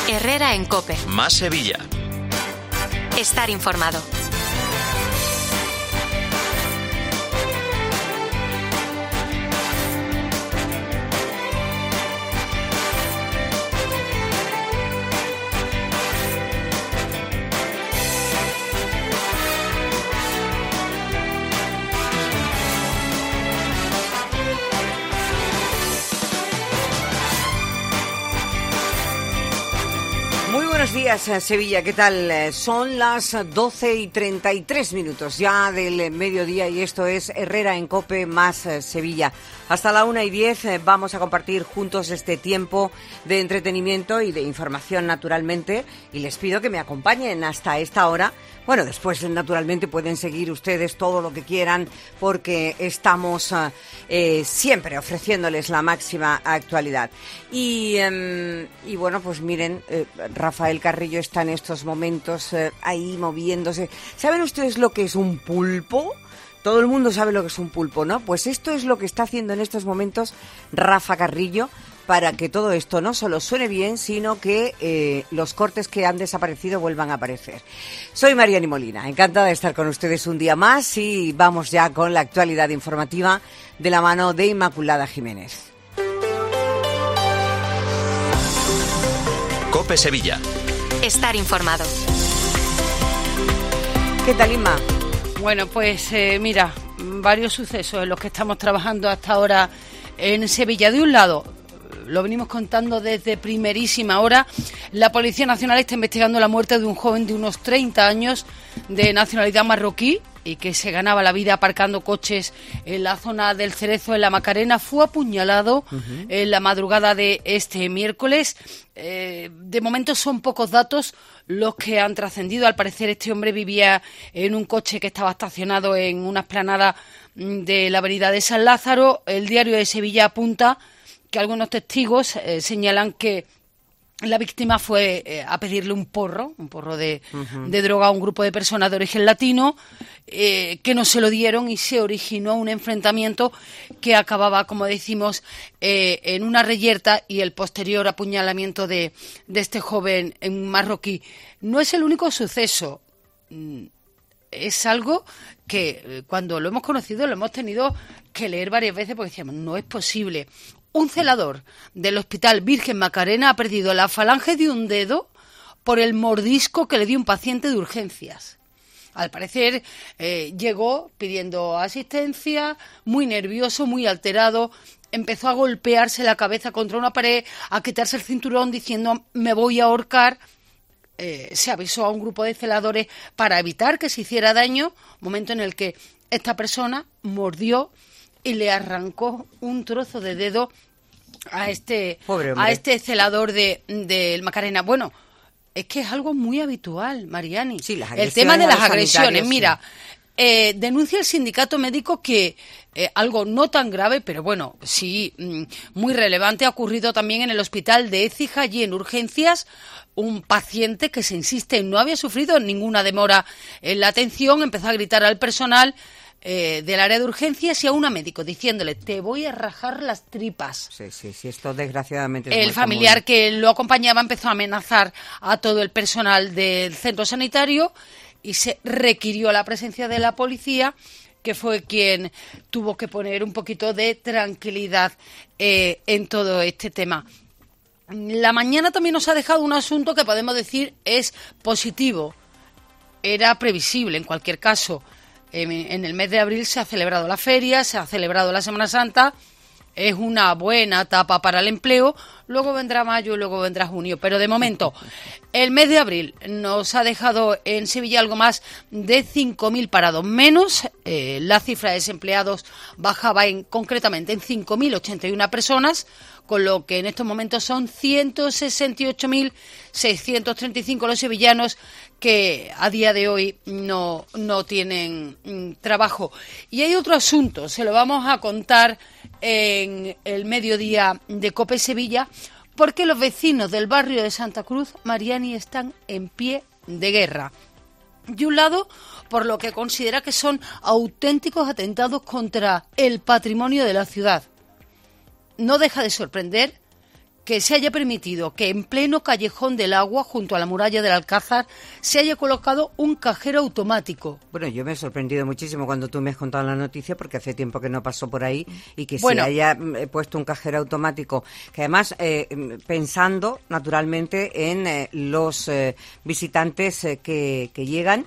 Herrera en COPE. Más Sevilla. Estar informado. Buenos días, Sevilla, ¿qué tal? Son las 12:33 ya del mediodía y esto es Herrera en COPE más Sevilla. Hasta la 1:10 vamos a compartir juntos este tiempo de entretenimiento y de información, naturalmente, y les pido que me acompañen hasta esta hora. Bueno, después, naturalmente, pueden seguir ustedes todo lo que quieran porque estamos siempre ofreciéndoles la máxima actualidad. Y bueno, pues miren, Rafael Carrillo está en estos momentos ahí moviéndose. ¿Saben ustedes lo que es un pulpo? Todo el mundo sabe lo que es un pulpo, ¿no? Pues esto es lo que está haciendo en estos momentos Rafa Carrillo para que todo esto no solo suene bien, sino que los cortes que han desaparecido vuelvan a aparecer. Soy Mariani Molina, encantada de estar con ustedes un día más y vamos ya con la actualidad informativa de la mano de Inmaculada Jiménez. COPE Sevilla. Estar informado. ¿Qué tal, Inma? Bueno, pues mira, varios sucesos en los que estamos trabajando hasta ahora en Sevilla. De un lado, lo venimos contando desde primerísima hora, la Policía Nacional está investigando la muerte de un joven de unos 30 años de nacionalidad marroquí y que se ganaba la vida aparcando coches en la zona del Cerezo, en la Macarena. Fue apuñalado en la madrugada de este miércoles. De momento son pocos datos los que han trascendido. Al parecer este hombre vivía en un coche que estaba estacionado en una explanada de la avenida de San Lázaro. El Diario de Sevilla apunta que algunos testigos señalan que la víctima fue a pedirle un porro de droga a un grupo de personas de origen latino, que no se lo dieron y se originó un enfrentamiento que acababa, como decimos, en una reyerta y el posterior apuñalamiento de este joven marroquí. No es el único suceso. Es algo que cuando lo hemos conocido lo hemos tenido que leer varias veces porque decíamos, no es posible. Un celador del Hospital Virgen Macarena ha perdido la falange de un dedo por el mordisco que le dio un paciente de urgencias. Al parecer llegó pidiendo asistencia, muy nervioso, muy alterado, empezó a golpearse la cabeza contra una pared, a quitarse el cinturón diciendo me voy a ahorcar. Se avisó a un grupo de celadores para evitar que se hiciera daño, momento en el que esta persona mordió y le arrancó un trozo de dedo a este celador del Macarena. Bueno, es que es algo muy habitual, Mariani. Sí, el tema de las agresiones. Mira, denuncia el sindicato médico que algo no tan grave, pero bueno, sí, muy relevante, ha ocurrido también en el hospital de Écija y en urgencias. Un paciente que se insiste no había sufrido ninguna demora en la atención, empezó a gritar al personal del área de urgencias y a una médico diciéndole te voy a rajar las tripas. Sí, esto desgraciadamente es el muy familiar común. Que lo acompañaba empezó a amenazar a todo el personal del centro sanitario y se requirió la presencia de la policía, que fue quien tuvo que poner un poquito de tranquilidad en todo este tema. La mañana también nos ha dejado un asunto que podemos decir es positivo. Era previsible en cualquier caso. En el mes de abril se ha celebrado la feria, se ha celebrado la Semana Santa, es una buena etapa para el empleo, luego vendrá mayo y luego vendrá junio, pero de momento el mes de abril nos ha dejado en Sevilla algo más de 5.000 parados menos, la cifra de desempleados bajaba concretamente en 5.081 personas, con lo que en estos momentos son 168.635 los sevillanos que a día de hoy no tienen trabajo. Y hay otro asunto, se lo vamos a contar en el mediodía de COPE Sevilla, porque los vecinos del barrio de Santa Cruz, Mariani, están en pie de guerra. De un lado, por lo que considera que son auténticos atentados contra el patrimonio de la ciudad. No deja de sorprender que se haya permitido que en pleno callejón del Agua, junto a la muralla del Alcázar, se haya colocado un cajero automático. Bueno, yo me he sorprendido muchísimo cuando tú me has contado la noticia, porque hace tiempo que no pasó por ahí, y que se haya puesto un cajero automático, que además pensando naturalmente en los visitantes que llegan.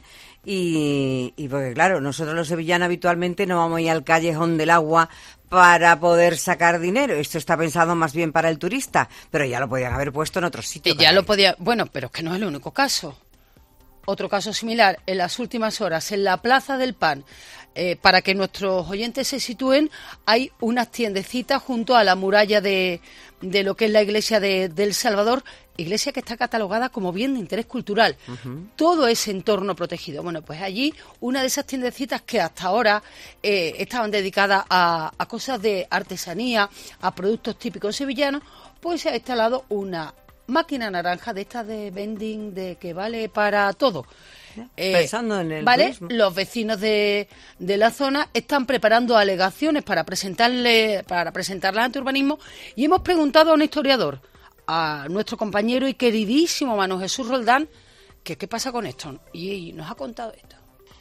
Y porque claro, nosotros los sevillanos habitualmente no vamos a ir al callejón del Agua para poder sacar dinero. Esto está pensado más bien para el turista, pero ya lo podían haber puesto en otro sitio. Bueno, pero es que no es el único caso. Otro caso similar, en las últimas horas, en la Plaza del Pan, para que nuestros oyentes se sitúen, hay unas tiendecitas junto a la muralla de lo que es la iglesia de El Salvador, iglesia que está catalogada como bien de interés cultural. Todo ese entorno protegido. Bueno, pues allí una de esas tiendecitas que hasta ahora estaban dedicadas a cosas de artesanía, a productos típicos sevillanos, pues se ha instalado una máquina naranja de estas de vending, de que vale para todo. Pensando en el turismo. Los vecinos de la zona están preparando alegaciones para presentarlas ante urbanismo, y hemos preguntado a un historiador, a nuestro compañero y queridísimo Manu Jesús Roldán, que qué pasa con esto, y nos ha contado esto.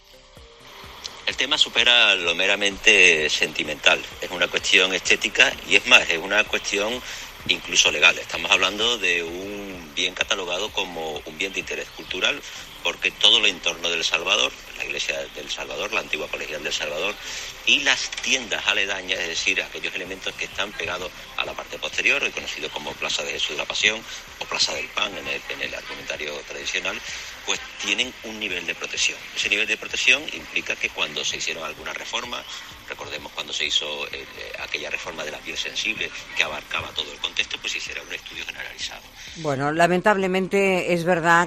El tema supera lo meramente sentimental, es una cuestión estética y es más, es una cuestión incluso legal. Estamos hablando de un bien catalogado como un bien de interés cultural, porque todo el entorno del Salvador, la iglesia del Salvador, la antigua colegial del Salvador, y las tiendas aledañas, es decir, aquellos elementos que están pegados a la parte posterior, conocido como Plaza de Jesús de la Pasión o Plaza del Pan en el argumentario tradicional, pues tienen un nivel de protección. Ese nivel de protección implica que cuando se hicieron alguna reforma, recordemos cuando se hizo aquella reforma de la piel sensible que abarcaba todo el contexto, pues se hiciera un estudio generalizado. Bueno, lamentablemente es verdad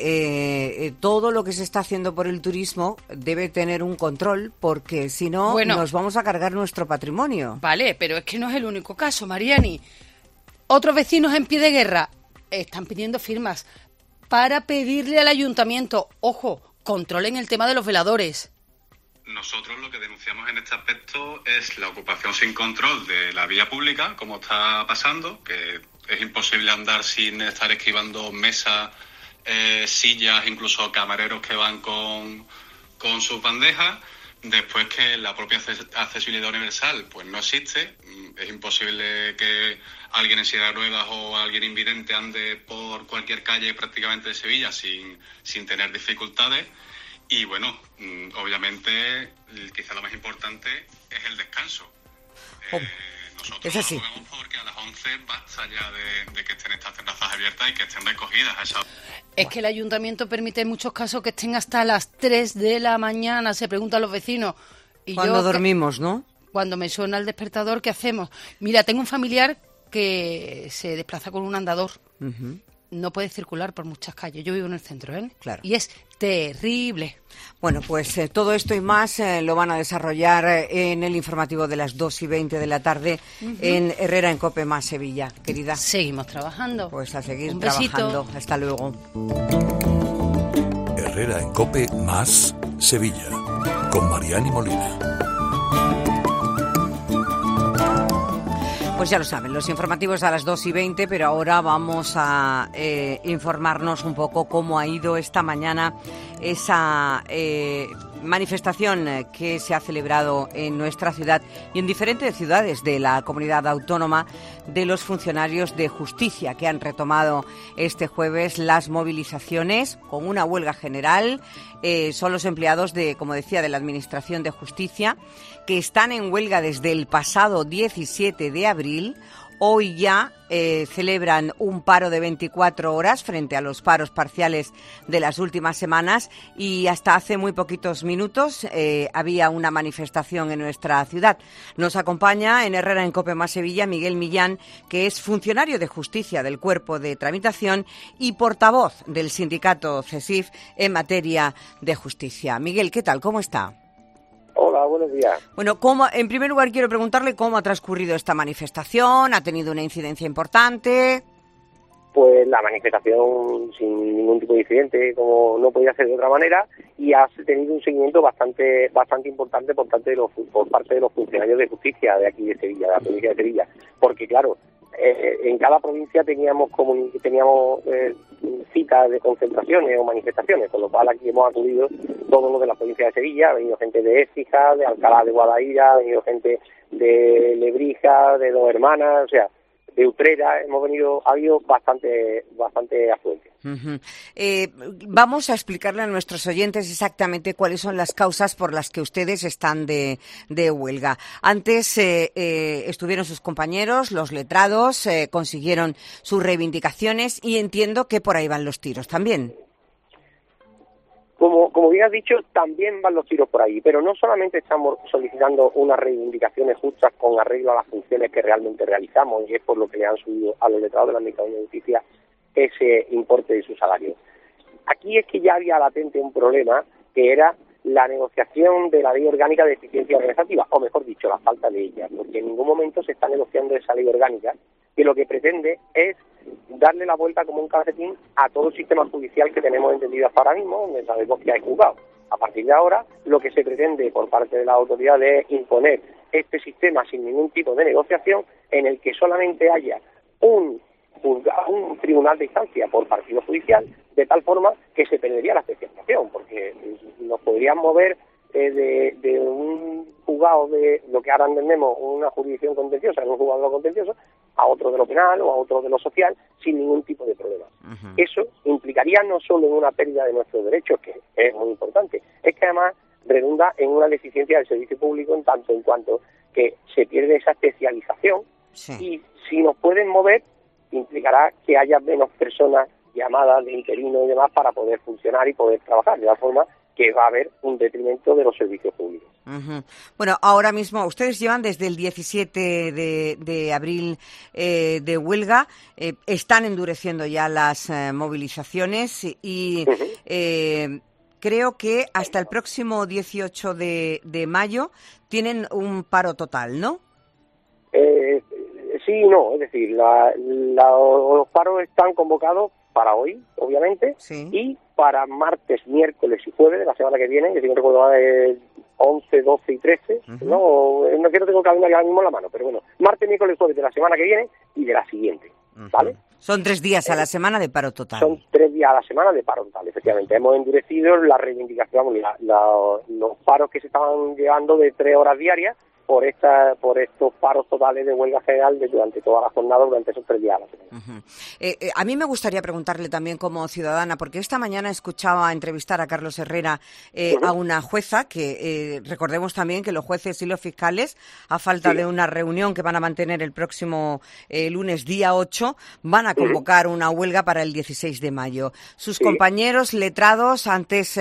que todo lo que se está haciendo por el turismo debe tener un control, porque si no nos vamos a cargar nuestro patrimonio. Vale, pero es que no es el único caso, Mariani. Otros vecinos en pie de guerra están pidiendo firmas para pedirle al ayuntamiento, ojo, controlen el tema de los veladores. Nosotros lo que denunciamos en este aspecto es la ocupación sin control de la vía pública, como está pasando, que es imposible andar sin estar esquivando mesas, sillas, incluso camareros que van con sus bandejas. Después que la propia accesibilidad universal pues no existe, es imposible que alguien en silla de ruedas o alguien invidente ande por cualquier calle prácticamente de Sevilla sin tener dificultades. Y bueno, obviamente quizá lo más importante es el descanso. Nosotros abogamos porque a las 11 basta ya de que estén estas terrazas abiertas y que estén recogidas a esa. Es que el ayuntamiento permite en muchos casos que estén hasta las 3 de la mañana, se preguntan los vecinos. Y cuando dormimos, ¿no? Cuando me suena el despertador, ¿qué hacemos? Mira, tengo un familiar que se desplaza con un andador. No puede circular por muchas calles. Yo vivo en el centro, ¿eh? Claro. Y es terrible. Bueno, pues todo esto y más lo van a desarrollar en el informativo de las 2:20 de la tarde en Herrera en COPE más Sevilla, querida. Seguimos trabajando. Pues a seguir Un trabajando. besito. Hasta luego. Herrera en COPE más Sevilla, con Mariani Molina. Pues ya lo saben, los informativos a las 2:20, pero ahora vamos a informarnos un poco cómo ha ido esta mañana esa manifestación que se ha celebrado en nuestra ciudad y en diferentes ciudades de la comunidad autónoma de los funcionarios de justicia, que han retomado este jueves las movilizaciones con una huelga general. Son los empleados como decía, de la Administración de Justicia, que están en huelga desde el pasado 17 de abril. Hoy ya celebran un paro de 24 horas frente a los paros parciales de las últimas semanas, y hasta hace muy poquitos minutos había una manifestación en nuestra ciudad. Nos acompaña en Herrera en COPE más Sevilla Miguel Millán, que es funcionario de justicia del Cuerpo de Tramitación y portavoz del sindicato CESIF en materia de justicia. Miguel, ¿qué tal? ¿Cómo está? Hola, buenos días. Bueno, en primer lugar quiero preguntarle cómo ha transcurrido esta manifestación. ¿Ha tenido una incidencia importante? Pues la manifestación sin ningún tipo de incidente, como no podía ser de otra manera, y ha tenido un seguimiento bastante importante por parte de los funcionarios de justicia de aquí de Sevilla, de la provincia de Sevilla. Porque claro, en cada provincia teníamos citas de concentraciones o manifestaciones, con lo cual aquí hemos acudido todos los de la provincia de Sevilla. Ha venido gente de Écija, de Alcalá de Guadaira, ha venido gente de Lebrija, de Dos Hermanas, o sea, de Utrera. Ha habido bastante afluencia. Vamos a explicarle a nuestros oyentes exactamente cuáles son las causas por las que ustedes están de huelga. Antes estuvieron sus compañeros, los letrados, consiguieron sus reivindicaciones y entiendo que por ahí van los tiros también. Como bien has dicho, también van los tiros por ahí, pero no solamente estamos solicitando unas reivindicaciones justas con arreglo a las funciones que realmente realizamos, y es por lo que le han subido a los letrados de la Administración de Justicia ese importe de su salario. Aquí es que ya había latente un problema, que era la negociación de la ley orgánica de eficiencia organizativa, o mejor dicho, la falta de ella, porque en ningún momento se está negociando esa ley orgánica, que lo que pretende es darle la vuelta como un calcetín a todo el sistema judicial que tenemos entendido hasta ahora mismo, donde sabemos que hay juzgados. A partir de ahora, lo que se pretende por parte de la autoridad es imponer este sistema sin ningún tipo de negociación, en el que solamente haya un tribunal de instancia por partido judicial, de tal forma que se perdería la especialización, porque nos podrían mover de un juzgado de lo que ahora entendemos una jurisdicción contenciosa, en un juzgado contencioso, a otro de lo penal o a otro de lo social, sin ningún tipo de problema. Uh-huh. Eso implicaría no solo en una pérdida de nuestros derechos, que es muy importante, es que además redunda en una deficiencia del servicio público en tanto en cuanto que se pierde esa especialización. Sí. Y si nos pueden mover, implicará que haya menos personas llamadas de interino y demás para poder funcionar y poder trabajar, de la forma que va a haber un detrimento de los servicios públicos. Uh-huh. Bueno, ahora mismo ustedes llevan desde el 17 de abril de huelga, están endureciendo ya las movilizaciones y uh-huh. Creo que hasta el próximo 18 de mayo tienen un paro total, ¿no? Sí y no, es decir, los paros están convocados para hoy, obviamente, sí. Y para martes, miércoles y jueves de la semana que viene, es decir, no recuerdo más de 11, 12 y 13, uh-huh. no tengo el calendario ahora mismo en la mano, pero bueno, martes, miércoles, jueves de la semana que viene y de la siguiente, uh-huh. ¿Vale? Son 3 días a la semana de paro total. Son 3 días a la semana de paro total, efectivamente. Hemos endurecido la reivindicación, los paros que se estaban llevando de 3 horas diarias, por estos paros totales de huelga general durante toda la jornada, durante esos 3 días a la semana. Uh-huh. A mí me gustaría preguntarle también como ciudadana, porque esta mañana escuchaba entrevistar a Carlos Herrera, uh-huh. a una jueza, que recordemos también que los jueces y los fiscales, a falta sí. de una reunión que van a mantener el próximo lunes día 8, van a convocar uh-huh. una huelga para el 16 de mayo. Sus sí. compañeros letrados antes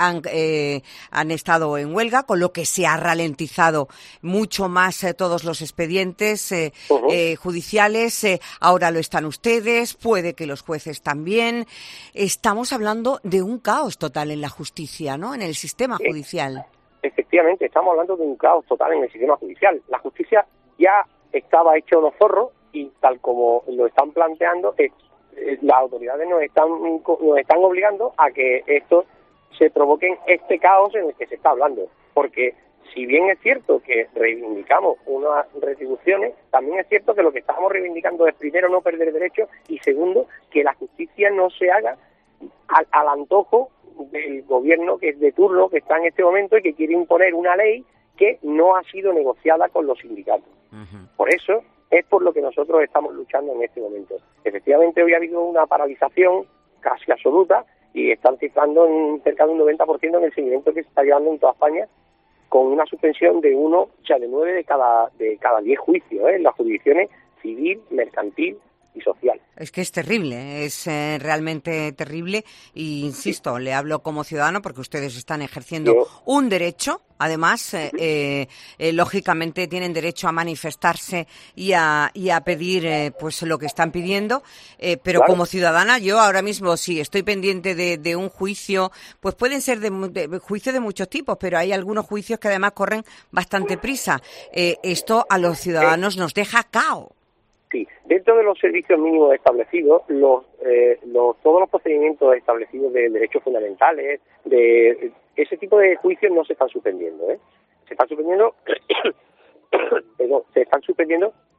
han estado en huelga, con lo que se ha ralentizado mucho más todos los expedientes uh-huh. Judiciales, ahora lo están ustedes, puede que los jueces también. Estamos hablando de un caos total en la justicia, ¿no? En el sistema judicial. Efectivamente, estamos hablando de un caos total en el sistema judicial. La justicia ya estaba hecho los zorros y tal como lo están planteando, las autoridades nos están obligando a que esto se provoque este caos en el que se está hablando, porque si bien es cierto que reivindicamos unas retribuciones, también es cierto que lo que estamos reivindicando es, primero, no perder derechos y, segundo, que la justicia no se haga al antojo del gobierno que es de turno, que está en este momento y que quiere imponer una ley que no ha sido negociada con los sindicatos. Uh-huh. Por eso es por lo que nosotros estamos luchando en este momento. Efectivamente, hoy ha habido una paralización casi absoluta y están cifrando en cerca de un 90% en el seguimiento que se está llevando en toda España, con una suspensión de 9 de cada 10 juicios, en las jurisdicciones civil, mercantil y social. Es que es terrible, es realmente terrible y insisto, le hablo como ciudadano porque ustedes están ejerciendo un derecho, además, lógicamente tienen derecho a manifestarse y a pedir pues lo que están pidiendo, pero claro. Como ciudadana yo ahora mismo sí estoy pendiente de un juicio, pues pueden ser de juicios de muchos tipos, pero hay algunos juicios que además corren bastante prisa. Esto a los ciudadanos nos deja cao. Sí, dentro de los servicios mínimos establecidos, todos los procedimientos establecidos de derechos fundamentales, de ese tipo de juicios no se están suspendiendo, Se están suspendiendo,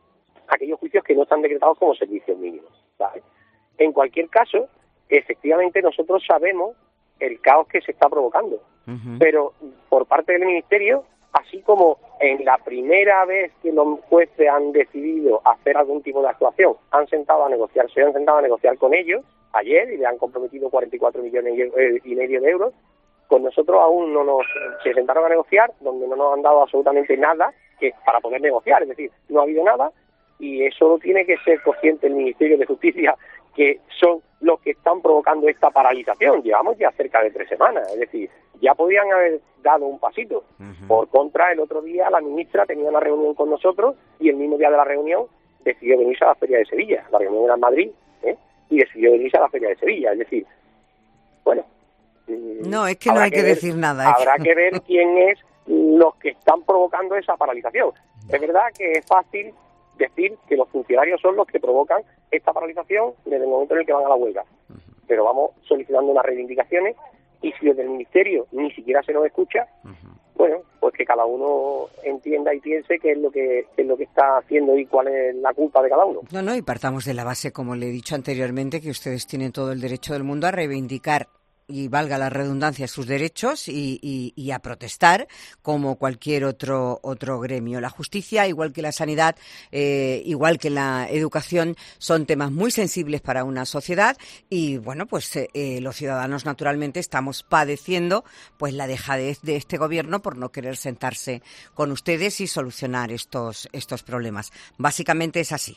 aquellos juicios que no están decretados como servicios mínimos, ¿vale? En cualquier caso, efectivamente nosotros sabemos el caos que se está provocando, pero por parte del Ministerio, así como en la primera vez que los jueces han decidido hacer algún tipo de actuación, se han sentado a negociar con ellos ayer y le han comprometido 44 millones y medio de euros. Con nosotros aún se sentaron a negociar, donde no nos han dado absolutamente nada para poder negociar, es decir, no ha habido nada, y eso lo tiene que ser consciente el Ministerio de Justicia, que son los que están provocando esta paralización. Llevamos ya cerca de 3 semanas, es decir, ya podían haber dado un pasito. Por contra, el otro día la ministra tenía una reunión con nosotros y el mismo día de la reunión decidió venirse a la Feria de Sevilla. La reunión era en Madrid, y decidió venirse a la Feria de Sevilla. Es decir, bueno... No, es que no hay que decir nada. Habrá que ver quién es los que están provocando esa paralización. Es verdad que es fácil decir que los funcionarios son los que provocan esta paralización desde el momento en el que van a la huelga. Pero vamos solicitando unas reivindicaciones, y si desde el Ministerio ni siquiera se nos escucha, bueno, pues que cada uno entienda y piense qué es lo que está haciendo y cuál es la culpa de cada uno. No, y partamos de la base, como le he dicho anteriormente, que ustedes tienen todo el derecho del mundo a reivindicar, y valga la redundancia, sus derechos y a protestar como cualquier otro gremio. La justicia, igual que la sanidad, igual que la educación, son temas muy sensibles para una sociedad, y bueno, pues los ciudadanos naturalmente estamos padeciendo pues la dejadez de este gobierno por no querer sentarse con ustedes y solucionar estos problemas. Básicamente es así.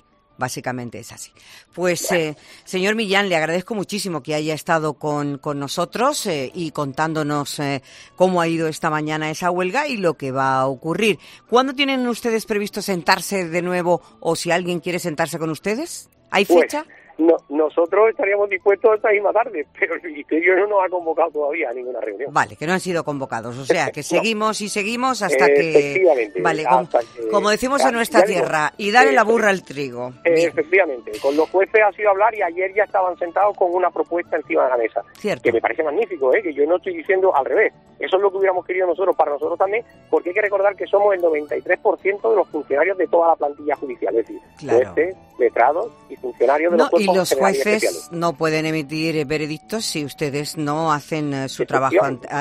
Pues, señor Millán, le agradezco muchísimo que haya estado con nosotros y contándonos cómo ha ido esta mañana esa huelga y lo que va a ocurrir. ¿Cuándo tienen ustedes previsto sentarse de nuevo, o si alguien quiere sentarse con ustedes? ¿Hay fecha? Nosotros estaríamos dispuestos esta misma tarde, pero el Ministerio no nos ha convocado todavía a ninguna reunión. Vale, que no han sido convocados, o sea, que seguimos y seguimos hasta que... Vale, como decimos en nuestra tierra, y darle la burra al trigo. Efectivamente, con los jueces ha sido hablar, y ayer ya estaban sentados con una propuesta encima de la mesa. Cierto. Que me parece magnífico, que yo no estoy diciendo al revés. Eso es lo que hubiéramos querido nosotros, para nosotros también, porque hay que recordar que somos el 93% de los funcionarios de toda la plantilla judicial, es decir, jueces, letrados y funcionarios de los cuerpos. Y los jueces no pueden emitir veredictos si ustedes no hacen su trabajo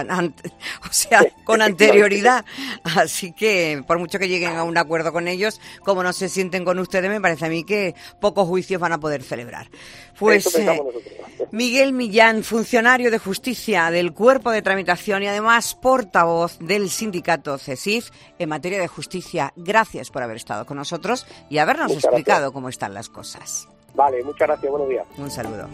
con anterioridad. Así que, por mucho que lleguen a un acuerdo con ellos, como no se sienten con ustedes, me parece a mí que pocos juicios van a poder celebrar. Pues Miguel Millán, funcionario de justicia del Cuerpo de Tramitación y además portavoz del sindicato CESIF en materia de justicia, gracias por haber estado con nosotros y habernos explicado cómo están las cosas. Vale, muchas gracias, buenos días. Un saludo.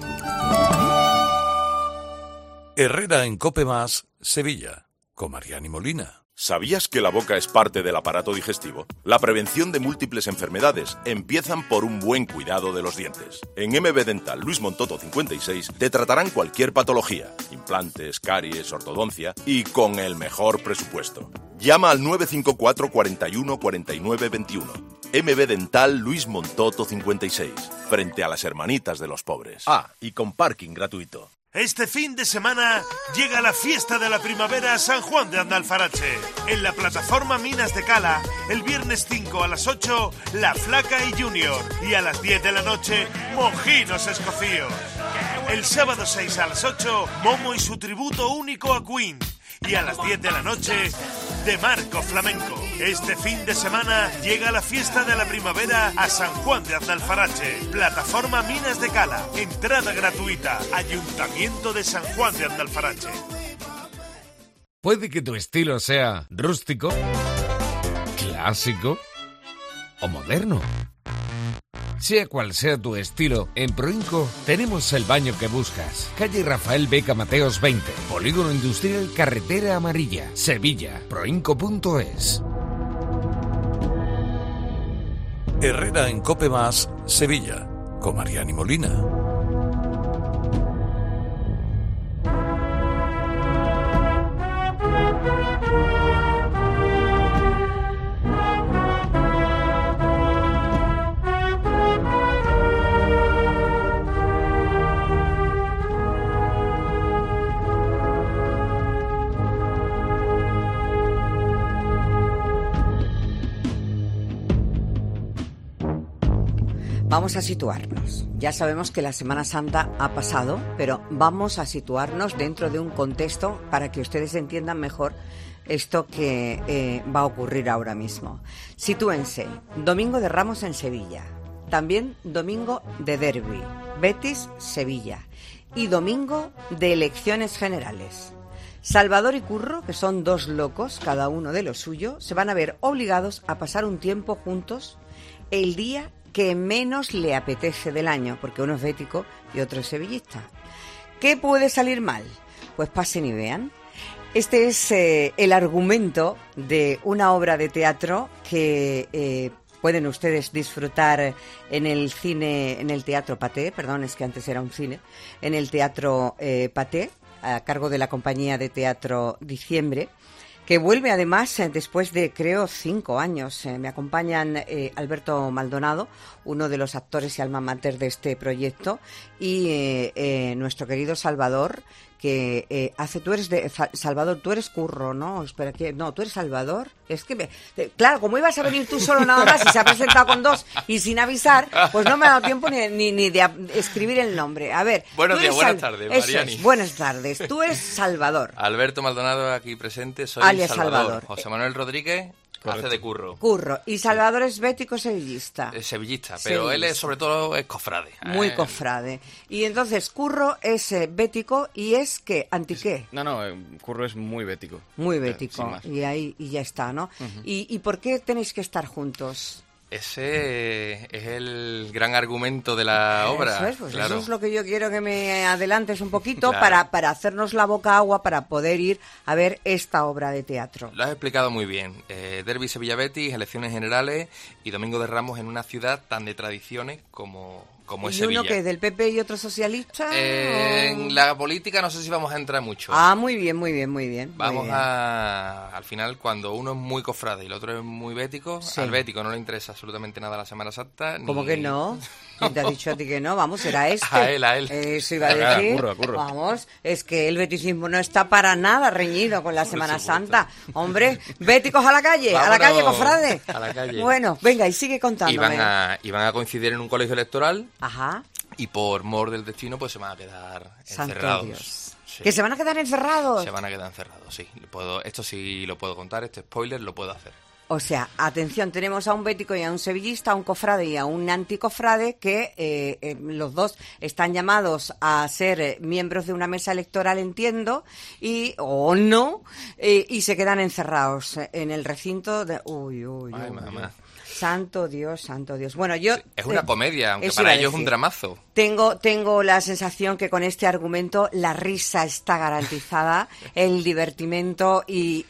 Herrera en COPE+, Sevilla, con Mariani Molina. ¿Sabías que la boca es parte del aparato digestivo? La prevención de múltiples enfermedades empiezan por un buen cuidado de los dientes. En MB Dental Luis Montoto 56 te tratarán cualquier patología, implantes, caries, ortodoncia y con el mejor presupuesto. Llama al 954 41 49 21. MB Dental Luis Montoto 56, frente a las Hermanitas de los Pobres. Y con parking gratuito. Este fin de semana llega la fiesta de la primavera a San Juan de Andalfarache. En la plataforma Minas de Cala, el viernes 5 a las 8, La Flaca y Junior. Y a las 10 de la noche, Mojinos Escocíos. El sábado 6 a las 8, Momo y su tributo único a Queen. Y a las 10 de la noche, De Marco Flamenco. Este fin de semana llega la fiesta de la primavera a San Juan de Andalfarache. Plataforma Minas de Cala. Entrada gratuita. Ayuntamiento de San Juan de Andalfarache. Puede que tu estilo sea rústico, clásico o moderno. Sea cual sea tu estilo, en Proinco tenemos el baño que buscas. Calle Rafael Beca Mateos 20, Polígono Industrial Carretera Amarilla, Sevilla. Proinco.es. Herrera en COPE+, Sevilla, con Mariani Molina. Vamos a situarnos. Ya sabemos que la Semana Santa ha pasado, pero vamos a situarnos dentro de un contexto para que ustedes entiendan mejor esto que va a ocurrir ahora mismo. Sitúense. Domingo de Ramos en Sevilla. También domingo de derbi. Betis-Sevilla. Y domingo de elecciones generales. Salvador y Curro, que son dos locos, cada uno de lo suyo, se van a ver obligados a pasar un tiempo juntos el día que menos le apetece del año, porque uno es bético y otro es sevillista. ¿Qué puede salir mal? Pues pasen y vean. Este es el argumento de una obra de teatro que pueden ustedes disfrutar en el cine, en el Teatro Paté, perdón, es que antes era un cine, en el Teatro Paté, a cargo de la compañía de teatro Diciembre, que vuelve además después de, creo, 5 años. Me acompañan Alberto Maldonado, uno de los actores y alma mater de este proyecto, y nuestro querido Salvador, que tú eres Salvador, tú eres Curro, ¿no? Espera, no, tú eres Salvador. Es que, claro, como ibas a venir tú solo nada más y se ha presentado con 2 y sin avisar, pues no me ha dado tiempo ni de escribir el nombre. A ver. Buenos días, buenas tardes, Mariani. Buenas tardes. Tú eres Salvador. Alberto Maldonado aquí presente, soy alias Salvador. José Manuel Rodríguez hace de Curro. Curro. Y Salvador es bético sevillista. Es sevillista, pero él es, sobre todo es cofrade. Muy cofrade. Y entonces Curro es bético y es ¿qué? ¿Anti qué? No, Curro es muy bético. Muy bético. Y ahí y ya está, ¿no? Uh-huh. ¿Y por qué tenéis que estar juntos? Ese es el gran argumento de la obra. Eso es, pues claro. Eso es lo que yo quiero que me adelantes un poquito claro. para hacernos la boca agua, para poder ir a ver esta obra de teatro. Lo has explicado muy bien. Derbi Sevilla Betis, elecciones generales y Domingo de Ramos en una ciudad tan de tradiciones como es Sevilla. ¿Y uno que del PP y otro socialista? En la política no sé si vamos a entrar mucho. Ah, muy bien. Vamos al final, cuando uno es muy cofrade y el otro es muy bético, sí. Al bético no le interesa absolutamente nada la Semana Santa. ¿Cómo que no? ¿Quién te ha dicho a ti que no? Vamos, será este. A él. Eso iba a decir. Curro. Vamos, es que el beticismo no está para nada reñido con la Semana Santa. Hombre, béticos a la calle, vámonos, a la calle, cofrade. A la calle. Bueno, venga, y sigue contándome. Y van a coincidir en un colegio electoral. Ajá. Y por mor del destino, pues se van a quedar encerrados. Dios. Sí. ¿Que se van a quedar encerrados? Se van a quedar encerrados, sí. Esto sí lo puedo contar, este spoiler lo puedo hacer. O sea, atención, tenemos a un bético y a un sevillista, a un cofrade y a un anticofrade que los dos están llamados a ser miembros de una mesa electoral, entiendo, o no, y se quedan encerrados en el recinto de... Uy. Mamá. Santo Dios. Bueno, yo... Sí, es una comedia, aunque para ellos es un dramazo. Tengo la sensación que con este argumento la risa está garantizada, el divertimento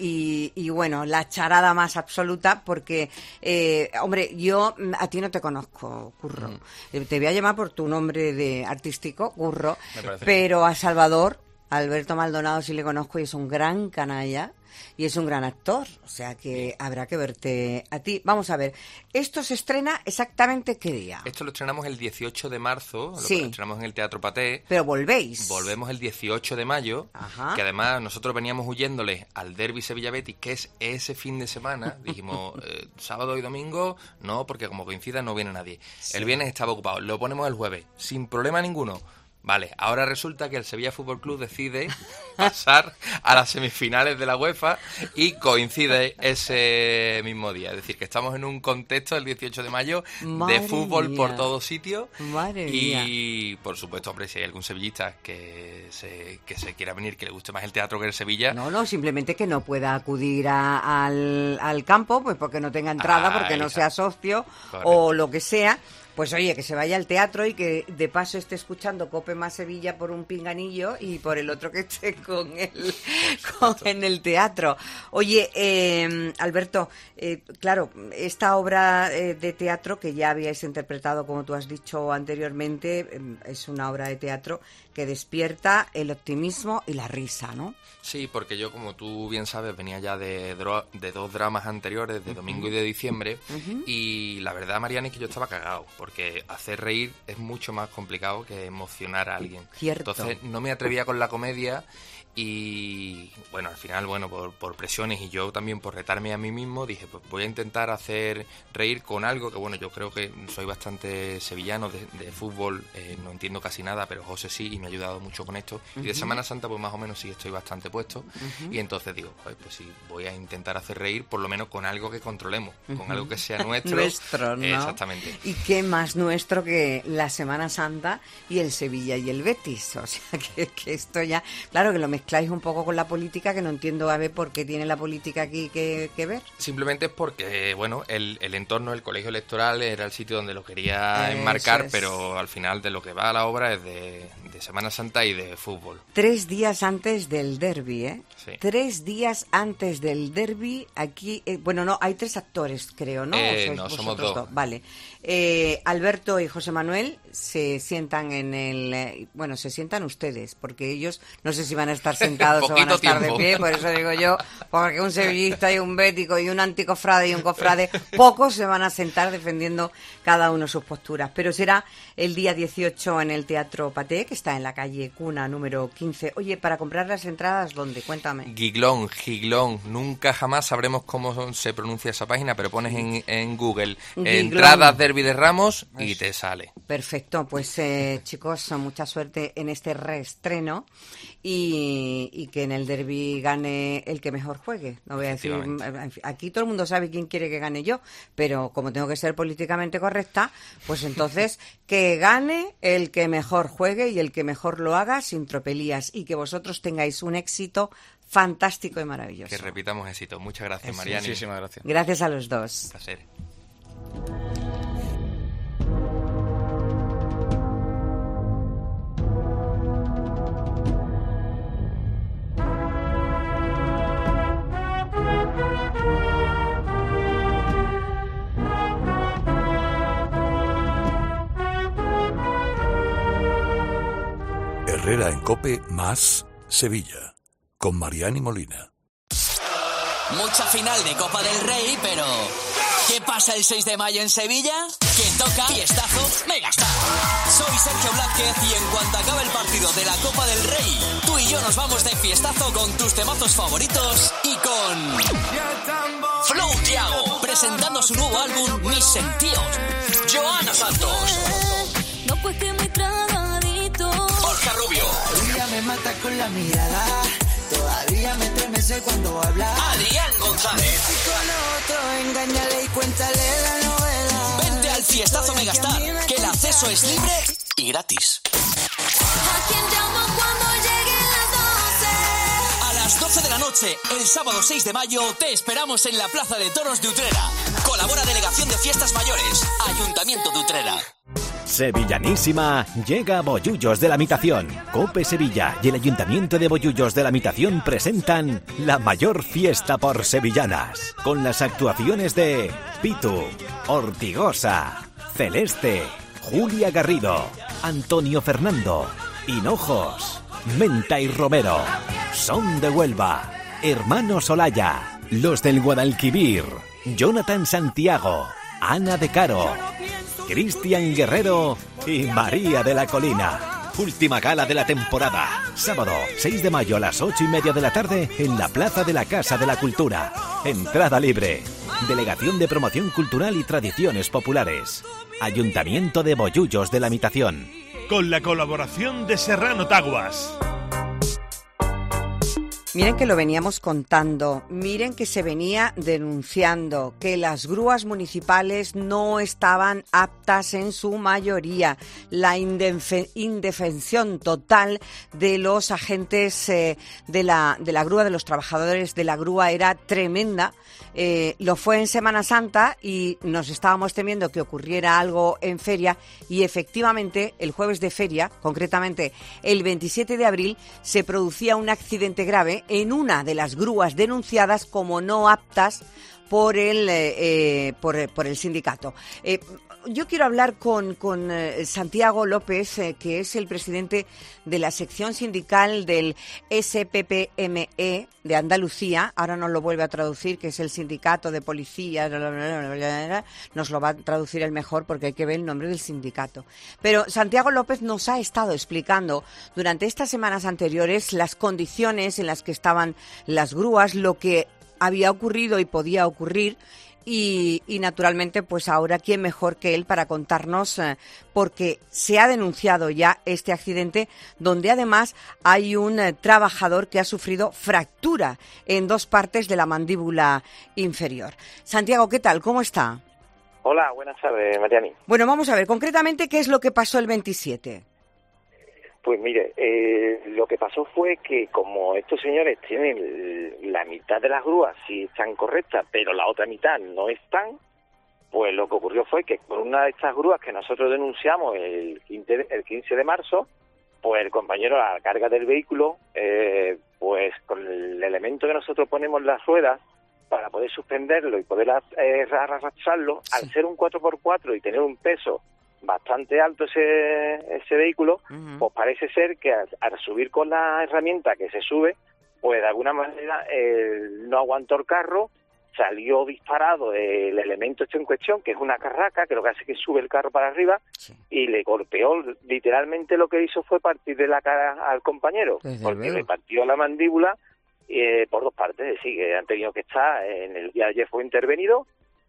y bueno, la charada más absoluta, porque, hombre, yo a ti no te conozco, Curro. Te voy a llamar por tu nombre de artístico, Curro, pero a Salvador, Alberto Maldonado, sí le conozco y es un gran canalla. Y es un gran actor, o sea que habrá que verte a ti. Vamos a ver, ¿esto se estrena exactamente qué día? Esto lo estrenamos el 18 de marzo, sí. Lo estrenamos en el Teatro Paté. Pero volvéis. Volvemos el 18 de mayo, Ajá. Que además nosotros veníamos huyéndole al Derbi Sevilla Betis, que es ese fin de semana. Dijimos, sábado y domingo, no, porque como coincida no viene nadie. Sí. El viernes estaba ocupado, lo ponemos el jueves, sin problema ninguno. Vale, ahora resulta que el Sevilla Fútbol Club decide pasar a las semifinales de la UEFA y coincide ese mismo día. Es decir, que estamos en un contexto el 18 de mayo de fútbol por todos sitios. Y, por supuesto, hombre, si hay algún sevillista que se quiera venir, que le guste más el teatro que el Sevilla... No, simplemente que no pueda acudir al campo, pues porque no tenga entrada, porque no sea socio, correcto, o lo que sea... Pues oye, que se vaya al teatro y que de paso esté escuchando Cope más Sevilla por un pinganillo y por el otro que esté en el teatro. Oye, Alberto, claro, esta obra de teatro que ya habíais interpretado, como tú has dicho anteriormente, es una obra de teatro que despierta el optimismo y la risa, ¿no? Sí, porque yo, como tú bien sabes, venía ya de 2 dramas anteriores, de Domingo y de Diciembre, y la verdad, Mariana, es que yo estaba cagado, porque hacer reír es mucho más complicado que emocionar a alguien. Cierto. Entonces no me atrevía con la comedia y bueno, al final, por presiones y yo también por retarme a mí mismo, dije, pues voy a intentar hacer reír con algo que, bueno, yo creo que soy bastante sevillano de fútbol, no entiendo casi nada, pero José sí, y me ha ayudado mucho con esto. Y de Semana Santa, pues más o menos sí estoy bastante puesto. Y entonces digo, pues sí, voy a intentar hacer reír por lo menos con algo que controlemos, con algo que sea nuestro. Nuestro, ¿no? Exactamente. Y qué más nuestro que la Semana Santa y el Sevilla y el Betis. O sea, que esto ya... Claro que lo mezcláis un poco con la política, que no entiendo a ver por qué tiene la política aquí que ver. Simplemente es porque, bueno, el entorno del colegio electoral era el sitio donde lo quería enmarcar, pero al final de lo que va a la obra es de Semana Santa y de fútbol. 3 días antes del derbi, ¿eh? Sí. 3 días antes del derbi, aquí... bueno, no, hay 3 actores, creo, ¿no? No, somos 2. Vale. Alberto y José Manuel se sientan en el... bueno, se sientan ustedes, porque ellos no sé si van a estar sentados o van a estar de pie, por eso digo yo, porque un sevillista y un bético y un anticofrade y un cofrade, pocos se van a sentar defendiendo cada uno sus posturas. Pero será el día 18 en el Teatro Paté, que está en la calle Cuna número 15. Oye, para comprar las entradas, ¿dónde? Cuéntame. Giglón, nunca jamás sabremos cómo se pronuncia esa página, pero pones en Google entradas Derbi de Ramos y te sale. Perfecto, pues chicos, mucha suerte en este reestreno y que en el derbi gane el que mejor juegue. No voy a decir, aquí todo el mundo sabe quién quiere que gane yo, pero como tengo que ser políticamente correcta, pues entonces que gane el que mejor juegue y el que mejor lo haga sin tropelías, y que vosotros tengáis un éxito fantástico y maravilloso. Que repitamos éxito. Muchas gracias, Mariani. Muchísimas gracias. Gracias a los dos. Un placer. Herrera en COPE más Sevilla, con Mariani Molina. Mucha final de Copa del Rey, pero ¿qué pasa el 6 de mayo en Sevilla? Que toca fiestazo Megastar. Soy Sergio Blázquez y en cuanto acabe el partido de la Copa del Rey, tú y yo nos vamos de fiestazo con tus temazos favoritos y con Flow Tiago, presentando su nuevo álbum Mis Sentidos. Joana Santos. No, pues que muy tragadito. Borja Rubio. Ella me mata con la mirada. Todavía me estremece cuando habla. Adrián González. Y con otro, engáñale y cuéntale la novela. Vente al fiestazo Megastar, que el acceso es libre y gratis. ¿A quién llamo cuando lleguen las 12? A las 12 de la noche, el sábado 6 de mayo, te esperamos en la Plaza de Toros de Utrera. Colabora Delegación de Fiestas Mayores, Ayuntamiento de Utrera. Sevillanísima llega a Bollullos de la Mitación. COPE Sevilla y el Ayuntamiento de Bollullos de la Mitación presentan la mayor fiesta por sevillanas, con las actuaciones de Pitu, Ortigosa, Celeste, Julia Garrido, Antonio Fernando, Hinojos, Menta y Romero, Son de Huelva, Hermanos Olaya, Los del Guadalquivir, Jonathan Santiago, Ana de Caro, Cristian Guerrero y María de la Colina. Última gala de la temporada. Sábado 6 de mayo a las 8:30 de la tarde en la Plaza de la Casa de la Cultura. Entrada libre. Delegación de Promoción Cultural y Tradiciones Populares. Ayuntamiento de Bollullos de la Mitación. Con la colaboración de Serrano Taguas. Miren que lo veníamos contando, miren que se venía denunciando que las grúas municipales no estaban aptas en su mayoría. La indefensión total de los agentes de la grúa, de los trabajadores de la grúa, era tremenda. Lo fue en Semana Santa y nos estábamos temiendo que ocurriera algo en feria, y efectivamente el jueves de feria, concretamente el 27 de abril, se producía un accidente grave en una de las grúas denunciadas como no aptas por el sindicato. yo quiero hablar con Santiago López, que es el presidente de la sección sindical del SPPME de Andalucía. Ahora nos lo vuelve a traducir, que es el sindicato de policías. Nos lo va a traducir el mejor porque hay que ver el nombre del sindicato. Pero Santiago López nos ha estado explicando durante estas semanas anteriores las condiciones en las que estaban las grúas, lo que había ocurrido y podía ocurrir. Y naturalmente, pues ahora, ¿quién mejor que él para contarnos? Porque se ha denunciado ya este accidente, donde además hay un trabajador que ha sufrido fractura en 2 partes de la mandíbula inferior. Santiago, ¿qué tal? ¿Cómo está? Hola, buenas tardes, Mariani. Bueno, vamos a ver, concretamente, ¿qué es lo que pasó el 27? Pues mire, lo que pasó fue que como estos señores tienen la mitad de las grúas sí están correctas, pero la otra mitad no están, pues lo que ocurrió fue que con una de estas grúas que nosotros denunciamos el 15 de marzo, pues el compañero a la carga del vehículo, pues con el elemento que nosotros ponemos en las ruedas para poder suspenderlo y poder arrastrarlo, al ser un 4x4 y tener un peso bastante alto ese vehículo, pues parece ser que al subir con la herramienta que se sube, pues de alguna manera no aguantó el carro, salió disparado el elemento en cuestión, que es una carraca, que lo que hace es que sube el carro para arriba, y le golpeó, literalmente lo que hizo fue partir de la cara al compañero, porque le partió la mandíbula por 2 partes, es decir, que han tenido que estar, en el día de ayer fue intervenido,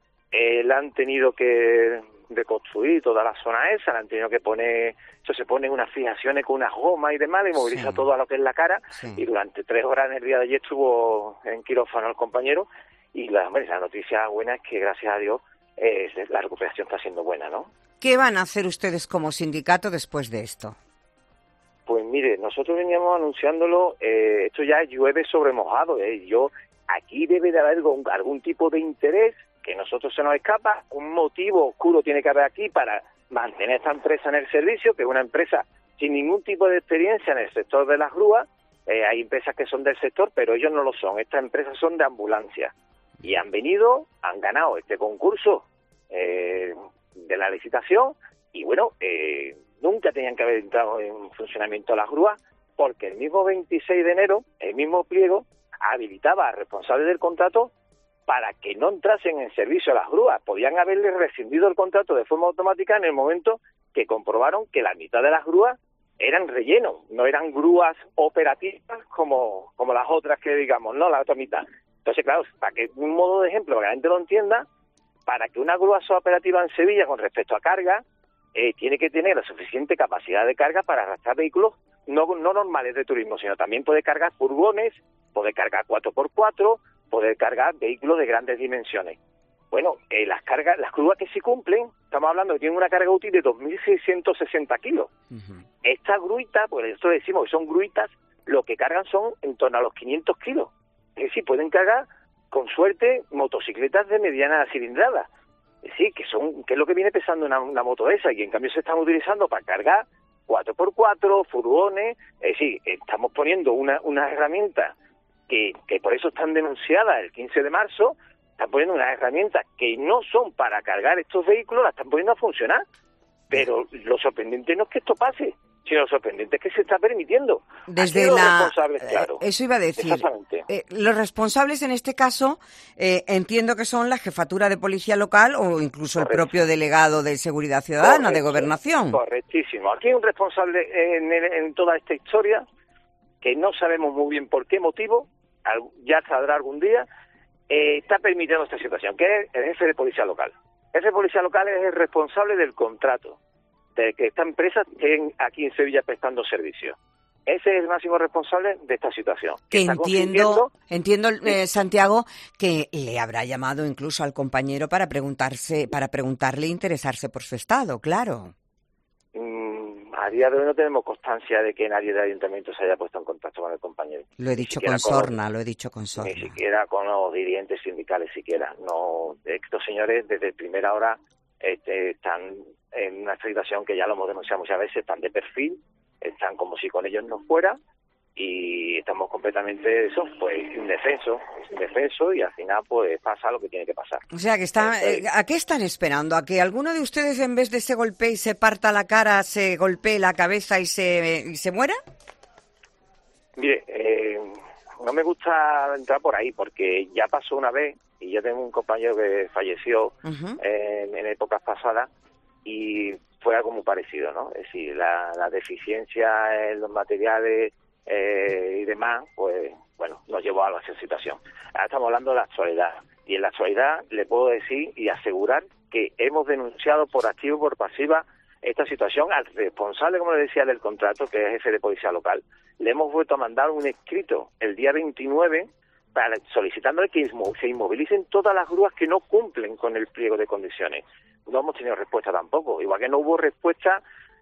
le han tenido que reconstruir toda la zona esa, le han tenido que poner, eso se pone unas fijaciones con unas gomas y demás, y moviliza todo a lo que es la cara, y durante 3 horas en el día de ayer estuvo en quirófano el compañero, y la noticia buena es que gracias a Dios la recuperación está siendo buena, ¿no? ¿Qué van a hacer ustedes como sindicato después de esto? Pues mire, nosotros veníamos anunciándolo, esto ya llueve sobre mojado, aquí debe de haber algún tipo de interés que nosotros se nos escapa, un motivo oscuro tiene que haber aquí para mantener esta empresa en el servicio, que es una empresa sin ningún tipo de experiencia en el sector de las grúas. Hay empresas que son del sector, pero ellos no lo son. Estas empresas son de ambulancia. Y han venido, han ganado este concurso de la licitación, y bueno, nunca tenían que haber entrado en funcionamiento las grúas, porque el mismo 26 de enero, el mismo pliego, habilitaba al responsable del contrato para que no entrasen en servicio las grúas. Podían haberle rescindido el contrato de forma automática en el momento que comprobaron que la mitad de las grúas eran relleno, no eran grúas operativas como las otras que digamos, no, la otra mitad. Entonces, claro, para que un modo de ejemplo, para que la gente lo entienda, para que una grúa sea operativa en Sevilla con respecto a carga, tiene que tener la suficiente capacidad de carga para arrastrar vehículos no normales de turismo, sino también puede cargar furgones, puede cargar 4x4, poder cargar vehículos de grandes dimensiones. Bueno, las grúas que sí cumplen, estamos hablando que tienen una carga útil de 2.660 kilos. Estas gruitas, pues nosotros decimos que son gruitas, lo que cargan son en torno a los 500 kilos. Es decir, pueden cargar, con suerte, motocicletas de mediana cilindrada. Es decir, que es lo que viene pesando una moto esa, y en cambio se están utilizando para cargar 4x4, furgones. Es decir, estamos poniendo una herramienta que por eso están denunciadas el 15 de marzo, están poniendo unas herramientas que no son para cargar estos vehículos, las están poniendo a funcionar. Pero lo sorprendente no es que esto pase, sino lo sorprendente es que se está permitiendo. Desde los responsables, claro. Eso iba a decir. Exactamente. Los responsables en este caso entiendo que son la jefatura de policía local o incluso el propio delegado de Seguridad Ciudadana, de Gobernación. Correctísimo. Aquí hay un responsable en toda esta historia que no sabemos muy bien por qué motivo, ya saldrá algún día, está permitiendo esta situación, que es el jefe de policía local. El jefe de policía local es el responsable del contrato, de que esta empresa esté aquí en Sevilla prestando servicios. Ese es el máximo responsable de esta situación. Que entiendo, Santiago, que le habrá llamado incluso al compañero para preguntarle e interesarse por su estado, claro. A día de hoy no tenemos constancia de que nadie del ayuntamiento se haya puesto en contacto con el compañero. Lo he dicho con sorna. Ni siquiera con los dirigentes sindicales, siquiera. No, estos señores desde primera hora están en una situación que ya lo hemos denunciado muchas veces, están de perfil, están como si con ellos no fuera, y estamos completamente pues indefensos, y al final pues pasa lo que tiene que pasar. O sea, que ¿a qué están esperando? ¿A que alguno de ustedes, en vez de se golpee y se parta la cara, se golpee la cabeza y se muera? Mire, no me gusta entrar por ahí porque ya pasó una vez, y yo tengo un compañero que falleció en épocas pasadas, y fue algo muy parecido, ¿no? Es decir, la deficiencia en los materiales y demás, pues bueno, nos llevó a esa situación. Ahora estamos hablando de la actualidad, y en la actualidad le puedo decir y asegurar que hemos denunciado por activa y por pasiva esta situación al responsable, como le decía, del contrato, que es jefe de policía local. Le hemos vuelto a mandar un escrito el día 29 solicitándole que se inmovilicen todas las grúas que no cumplen con el pliego de condiciones. No hemos tenido respuesta tampoco, igual que no hubo respuesta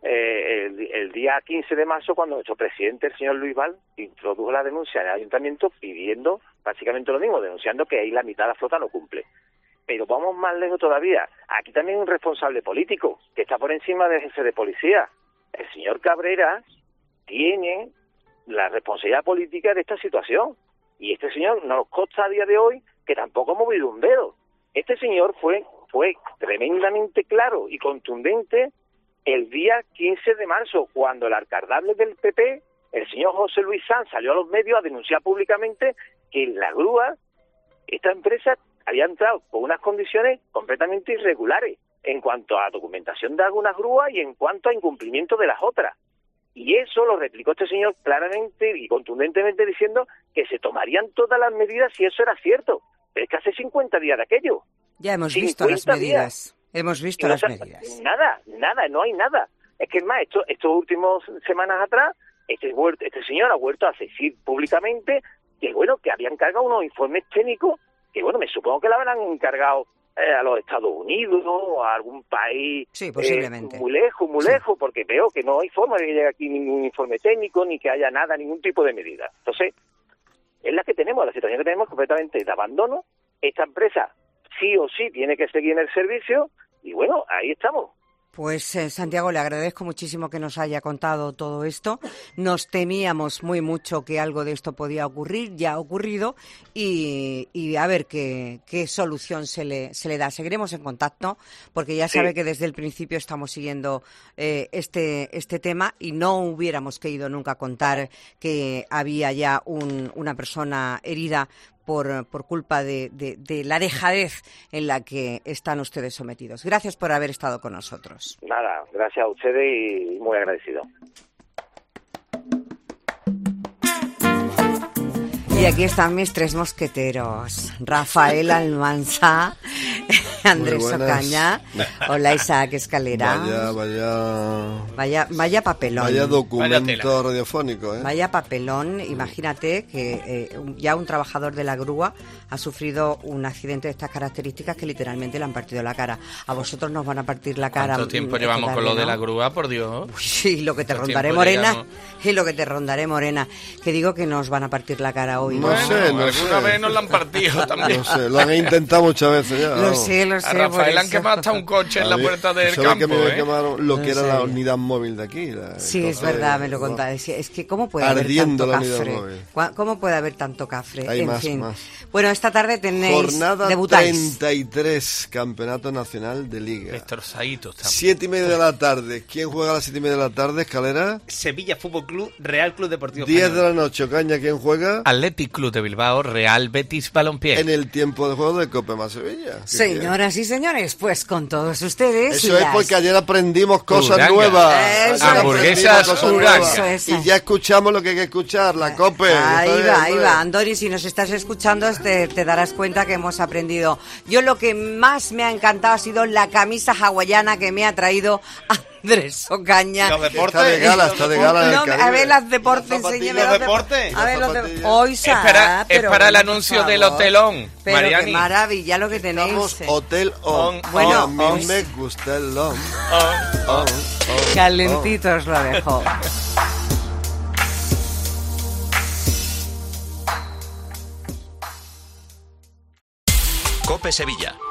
el día 15 de marzo cuando nuestro presidente, el señor Luis Val, introdujo la denuncia en el ayuntamiento pidiendo básicamente lo mismo, denunciando que ahí la mitad de la flota no cumple. Pero vamos más lejos todavía. Aquí también hay un responsable político que está por encima del jefe de policía. El señor Cabrera tiene la responsabilidad política de esta situación. Y este señor nos consta a día de hoy que tampoco ha movido un dedo. Este señor fue tremendamente claro y contundente el día 15 de marzo, cuando el alcaldable del PP, el señor José Luis Sanz, salió a los medios a denunciar públicamente que en la grúa, esta empresa había entrado con unas condiciones completamente irregulares en cuanto a documentación de algunas grúas y en cuanto a incumplimiento de las otras. Y eso lo replicó este señor claramente y contundentemente diciendo que se tomarían todas las medidas si eso era cierto. Pero es que hace 50 días de aquello. Ya hemos visto las medidas. Hemos visto las medidas. Nada, no hay nada. Es que es más, estos últimos semanas atrás, este señor ha vuelto a decir públicamente que bueno, que habían encargado unos informes técnicos que bueno, me supongo que la habrán encargado a los Estados Unidos o a algún país posiblemente. Muy lejos, porque veo que no hay forma de que llegue aquí ningún informe técnico, ni que haya nada, ningún tipo de medida. Entonces, es la situación que tenemos completamente de abandono. Esta empresa sí o sí tiene que seguir en el servicio, y bueno, ahí estamos. Pues Santiago, le agradezco muchísimo que nos haya contado todo esto. Nos temíamos muy mucho que algo de esto podía ocurrir, ya ha ocurrido, y a ver qué solución se le da. Seguiremos en contacto, porque ya sabe que desde el principio estamos siguiendo este tema, y no hubiéramos querido nunca contar que había ya una persona herida por culpa de la dejadez en la que están ustedes sometidos. Gracias por haber estado con nosotros. Nada, gracias a ustedes y muy agradecido. Y aquí están mis tres mosqueteros: Rafael Almanza, Andrés Ocaña, hola Isaac Escalera. Vaya papelón. Vaya documento radiofónico, ¿eh? Vaya papelón. Imagínate que ya un trabajador de la grúa ha sufrido un accidente de estas características que literalmente le han partido la cara. A vosotros nos van a partir la cara. ¿Cuánto tiempo llevamos con lo de la grúa, por Dios? Uy, sí, lo que te rondaré, Morena. Y lo que te rondaré, Morena. Que digo que nos van a partir la cara hoy. No sé. Alguna vez nos la han partido también. No sé, lo han intentado muchas veces ya. Lo sé. A Rafael han quemado hasta un coche en la puerta del campo. Que me quemaron lo que era la unidad móvil de aquí. Sí, es verdad, me lo contaste. Es que ¿cómo puede haber tanto cafre? ¿Cómo puede haber tanto cafre? Hay en más. Bueno, esta tarde tenéis jornada debutáis. 33, Campeonato Nacional de Liga. Destrozaditos también. 7:30 de la tarde. ¿Quién juega a las 7:30 de la tarde, Escalera? Sevilla Fútbol Club, Real Club Deportivo 10 de la noche, Ocaña, ¿quién juega? Athletic Club de Bilbao, Real Betis Balompié. En el tiempo de juego de Cope más Sevilla. Señoras y señores, pues con todos ustedes. Eso es porque ayer aprendimos cosas nuevas. Hamburguesas Uranga. Y ya escuchamos lo que hay que escuchar, la Cope. Ahí va. Andori, si nos estás escuchando te darás cuenta que hemos aprendido. Yo lo que más me ha encantado ha sido la camisa hawaiana que me ha traído Andrés Ocaña. ¿Los deportes? Está de gala no, a ver, las deportes, señores. ¿Los deportes? A ver, hoy es para el anuncio del Hotelón, pero Mariani. Qué maravilla lo que tenéis. Hotel On. Bueno, a mí me gusta el On. Calentitos lo dejo. Cope Sevilla.